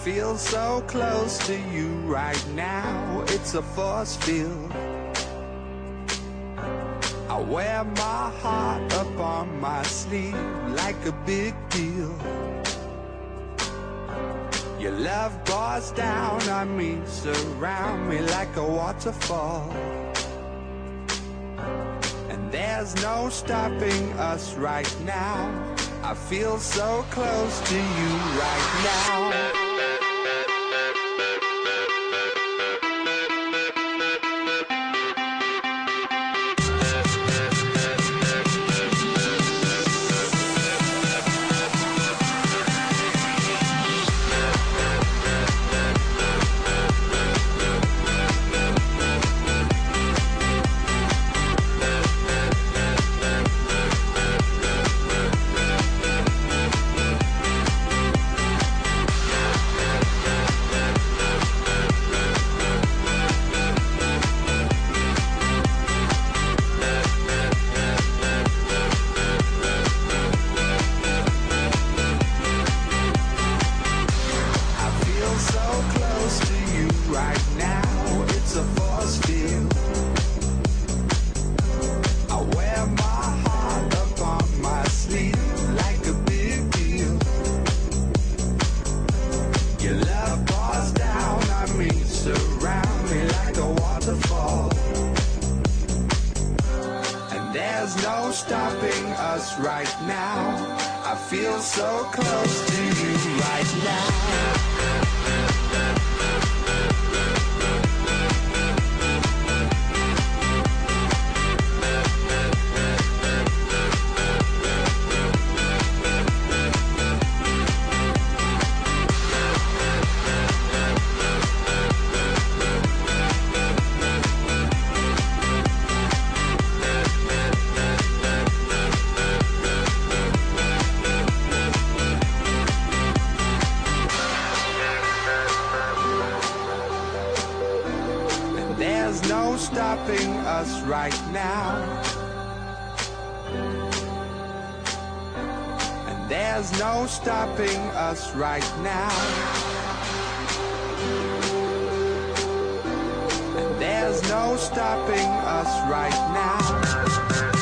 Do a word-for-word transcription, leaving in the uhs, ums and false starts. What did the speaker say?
feel so close to you right now. It's a force field. I wear my heart up on my sleeve like a big deal. Your love pours down on me, surround me like a waterfall. And there's no stopping us right now. I feel so close to you right now. Right now, I feel so close to you right now. There's no stopping us right now. And there's no stopping us right now. And there's no stopping us right now.